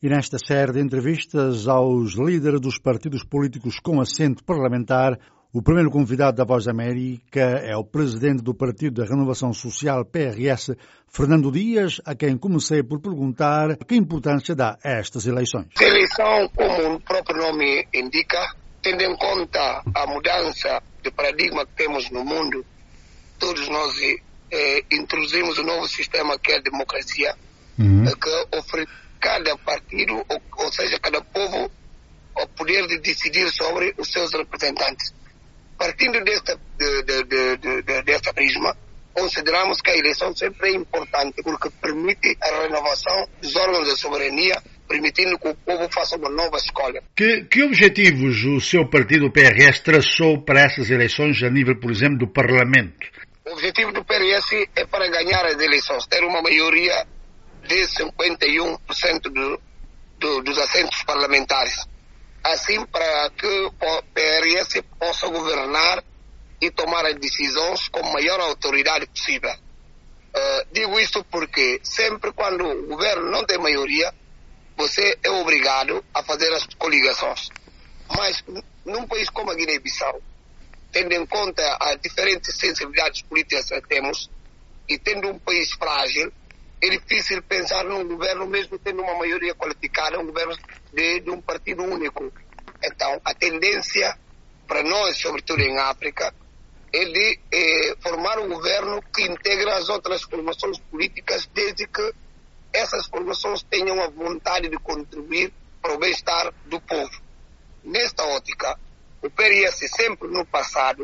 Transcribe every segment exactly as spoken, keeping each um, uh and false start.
E nesta série de entrevistas aos líderes dos partidos políticos com assento parlamentar, o primeiro convidado da Voz da América é o presidente do Partido da Renovação Social, P R S, Fernando Dias, a quem comecei por perguntar que importância dá a estas eleições. A eleição, como o próprio nome indica, tendo em conta a mudança de paradigma que temos no mundo, todos nós eh, introduzimos um novo sistema que é a democracia, uhum. que oferece cada partido, ou, ou seja, cada povo, o poder de decidir sobre os seus representantes. Partindo desta, de, de, de, de, de, desta prisma, consideramos que a eleição sempre é importante porque permite a renovação dos órgãos da soberania, permitindo que o povo faça uma nova escolha. Que, que objetivos o seu partido, o P R S, traçou para essas eleições a nível, por exemplo, do Parlamento? O objetivo do P R S é para ganhar as eleições, ter uma maioria de cinquenta e um por cento do, do, dos assentos parlamentares. Assim, para que o P R S possa governar e tomar as decisões com a maior autoridade possível. Uh, digo isto porque sempre quando o governo não tem maioria, você é obrigado a fazer as coligações. Mas num país como a Guiné-Bissau, tendo em conta as diferentes sensibilidades políticas que temos e tendo um país frágil, é difícil pensar num governo mesmo tendo uma maioria qualificada, um governo de, de um partido único. Então, a tendência para nós, sobretudo em África, é de eh, formar um governo que integra as outras formações políticas desde que essas formações tenham a vontade de contribuir para o bem-estar do povo. Nesta ótica, o P R S sempre no passado,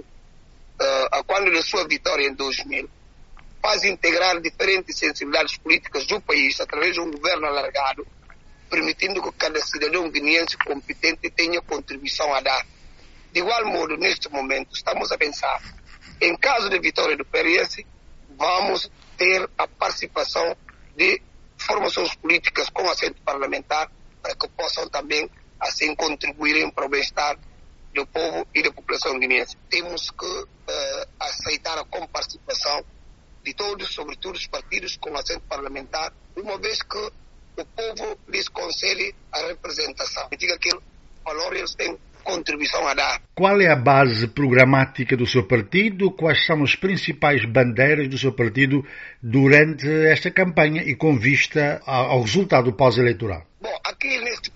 uh, quando da sua vitória em dois mil, faz integrar diferentes sensibilidades políticas do país através de um governo alargado, permitindo que cada cidadão guineense competente tenha contribuição a dar. De igual modo, neste momento, estamos a pensar, em caso de vitória do P R S, vamos ter a participação de formações políticas com assento parlamentar para que possam também, assim, contribuírem para o bem-estar do povo e da população guineense. Temos que uh, aceitar a comparticipação de todos, sobretudo os partidos com assento parlamentar, uma vez que o povo lhes concede a representação. E diga que valor eles têm contribuição a dar. Qual é a base programática do seu partido? Quais são as principais bandeiras do seu partido durante esta campanha e com vista ao resultado pós-eleitoral? Bom, aqui neste,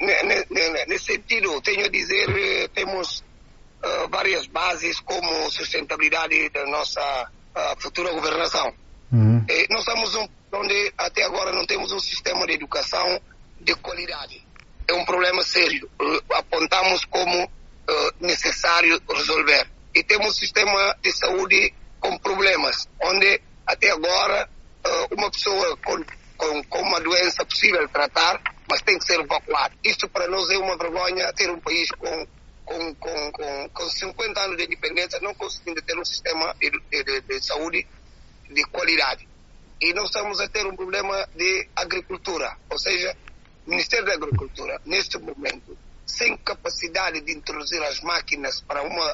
nesse sentido, tenho a dizer, temos uh, várias bases como sustentabilidade da nossa a futura governação. Uhum. Eh, nós estamos um, onde até agora não temos um sistema de educação de qualidade. É um problema sério. Uh, apontamos como uh, necessário resolver. E temos um sistema de saúde com problemas, onde até agora uh, uma pessoa com, com, com uma doença possível tratar, mas tem que ser evacuada. Isto para nós é uma vergonha ter um país com Com, com, com, com cinquenta anos de independência, não conseguindo ter um sistema de, de, de saúde de qualidade. E nós estamos a ter um problema de agricultura, ou seja, o Ministério da Agricultura, neste momento, sem capacidade de introduzir as máquinas para uma,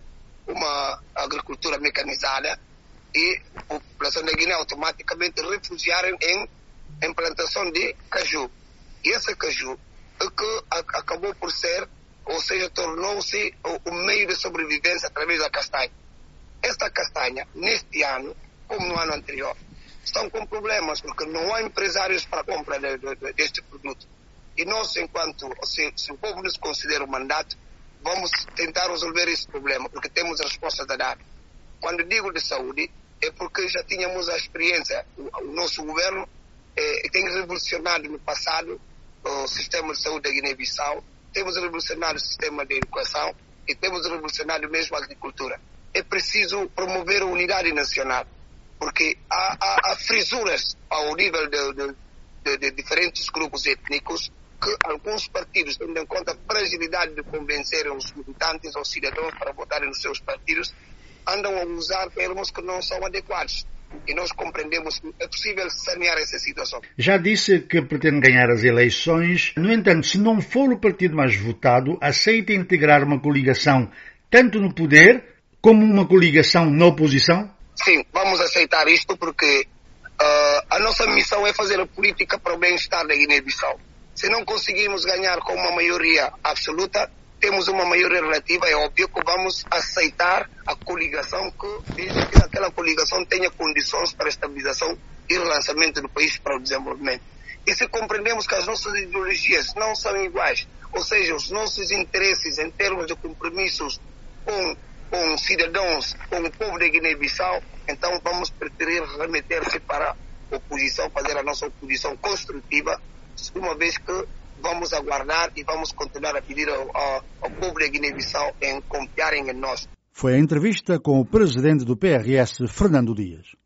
uma agricultura mecanizada, e a população da Guiné automaticamente refugiarem em implantação de caju. E esse caju é que acabou por ser, ou seja, tornou-se o, o meio de sobrevivência através da castanha. Esta castanha, neste ano, como no ano anterior, estão com problemas, porque não há empresários para a compra de, de, deste produto. E nós, enquanto, se, se o povo nos considera o mandato, vamos tentar resolver esse problema, porque temos a resposta a dar. Quando digo de saúde, é porque já tínhamos a experiência. O, o nosso governo eh, tem revolucionado no passado o sistema de saúde da Guiné-Bissau, temos revolucionado o sistema de educação e temos revolucionado mesmo a agricultura. É preciso promover a unidade nacional, porque há, há, há frisuras ao nível de, de, de, de diferentes grupos étnicos que alguns partidos, tendo em conta a fragilidade de convencer os militantes ou cidadãos para votarem nos seus partidos, andam a usar termos que não são adequados. E nós compreendemos que é possível sanear essa situação. Já disse que pretende ganhar as eleições. No entanto, se não for o partido mais votado, aceita integrar uma coligação tanto no poder como uma coligação na oposição? Sim, vamos aceitar isto porque uh, a nossa missão é fazer a política para o bem-estar da Guiné-Bissau. Se não conseguimos ganhar com uma maioria absoluta, temos uma maioria relativa, é óbvio que vamos aceitar a coligação, que, desde que aquela coligação tenha condições para a estabilização e relançamento do país para o desenvolvimento. E se compreendemos que as nossas ideologias não são iguais, ou seja, os nossos interesses em termos de compromissos com, com cidadãos, com o povo de Guiné-Bissau, então vamos preferir remeter-se para a oposição, fazer a nossa oposição construtiva, uma vez que vamos aguardar e vamos continuar a pedir ao, ao, ao povo de Guiné-Bissau em confiarem em nós. Foi a entrevista com o presidente do P R S, Fernando Dias.